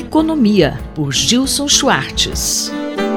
Economia, por Gilson Schwartz.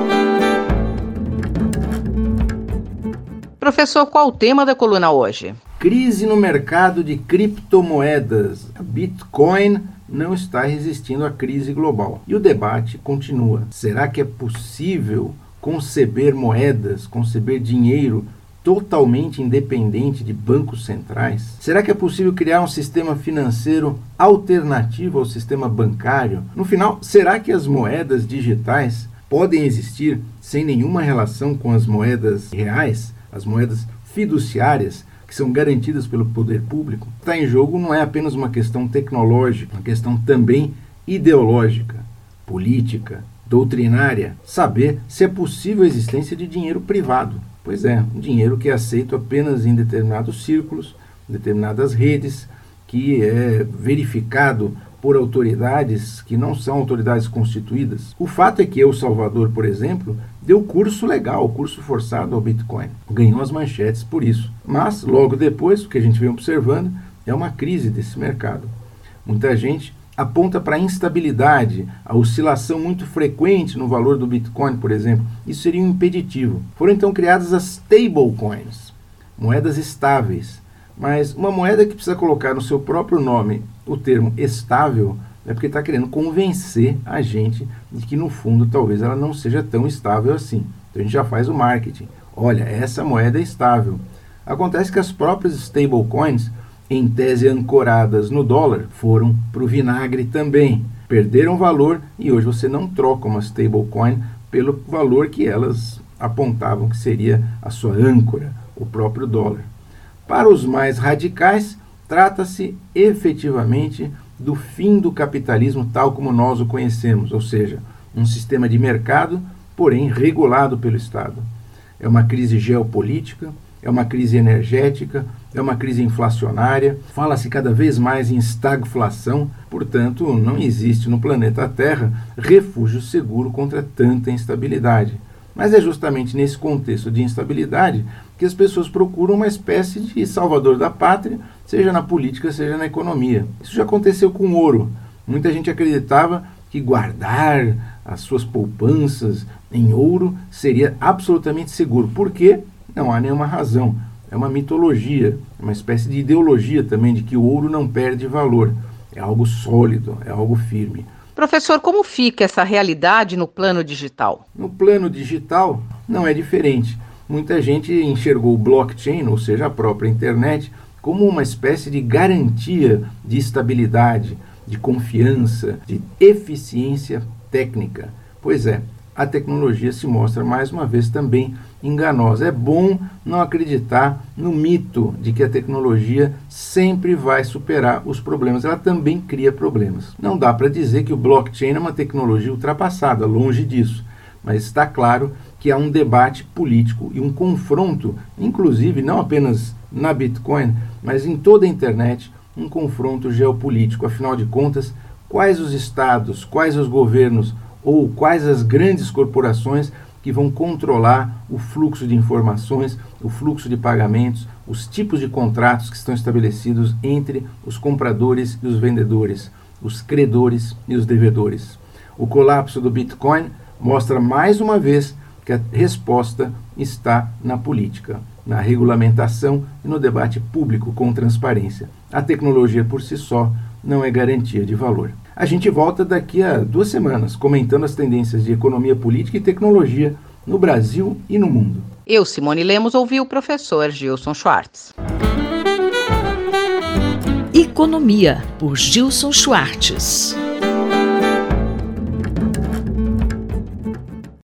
Professor, qual o tema da coluna hoje? Crise no mercado de criptomoedas. A Bitcoin não está resistindo à crise global. E o debate continua. Será que é possível conceber moedas, conceber dinheiro totalmente independente de bancos centrais? Será que é possível criar um sistema financeiro alternativo ao sistema bancário? No final, será que as moedas digitais podem existir sem nenhuma relação com as moedas reais, as moedas fiduciárias, que são garantidas pelo poder público? Está em jogo não é apenas uma questão tecnológica, uma questão também ideológica, política, doutrinária, saber se é possível a existência de dinheiro privado. Pois é, um dinheiro que é aceito apenas em determinados círculos, determinadas redes, que é verificado por autoridades que não são autoridades constituídas. O fato é que El Salvador, por exemplo, deu curso legal, curso forçado ao Bitcoin. Ganhou as manchetes por isso. Mas, logo depois, o que a gente vem observando é uma crise desse mercado. Muita gente aponta para a instabilidade, a oscilação muito frequente no valor do Bitcoin, por exemplo. Isso seria um impeditivo. Foram então criadas as stablecoins, moedas estáveis. Mas uma moeda que precisa colocar no seu próprio nome o termo estável é porque está querendo convencer a gente de que, no fundo, talvez ela não seja tão estável assim. Então a gente já faz o marketing. Olha, essa moeda é estável. Acontece que as próprias stablecoins, em tese ancoradas no dólar, foram para o vinagre também. Perderam valor e hoje você não troca uma stablecoin pelo valor que elas apontavam que seria a sua âncora, o próprio dólar. Para os mais radicais, trata-se efetivamente do fim do capitalismo tal como nós o conhecemos, ou seja, um sistema de mercado, porém regulado pelo Estado. É uma crise geopolítica, é uma crise energética, é uma crise inflacionária, fala-se cada vez mais em estagflação, portanto, não existe no planeta Terra refúgio seguro contra tanta instabilidade. Mas é justamente nesse contexto de instabilidade que as pessoas procuram uma espécie de salvador da pátria, seja na política, seja na economia. Isso já aconteceu com o ouro. Muita gente acreditava que guardar as suas poupanças em ouro seria absolutamente seguro. Por quê? Não há nenhuma razão. É uma mitologia, uma espécie de ideologia também de que o ouro não perde valor. É algo sólido, é algo firme. Professor, como fica essa realidade no plano digital? No plano digital não é diferente. Muita gente enxergou o blockchain, ou seja, a própria internet, como uma espécie de garantia de estabilidade, de confiança, de eficiência técnica. Pois é, a tecnologia se mostra mais uma vez também enganosa. É bom não acreditar no mito de que a tecnologia sempre vai superar os problemas. Ela também cria problemas. Não dá para dizer que o blockchain é uma tecnologia ultrapassada, longe disso. Mas está claro que há um debate político e um confronto, inclusive não apenas na Bitcoin, mas em toda a internet, um confronto geopolítico. Afinal de contas, quais os estados, quais os governos ou quais as grandes corporações que vão controlar o fluxo de informações, o fluxo de pagamentos, os tipos de contratos que estão estabelecidos entre os compradores e os vendedores, os credores e os devedores. O colapso do Bitcoin mostra mais uma vez que a resposta está na política, na regulamentação e no debate público com transparência. A tecnologia por si só não é garantia de valor. A gente volta daqui a 2 semanas, comentando as tendências de economia política e tecnologia no Brasil e no mundo. Eu, Simone Lemos, ouvi o professor Gilson Schwartz. Economia, por Gilson Schwartz.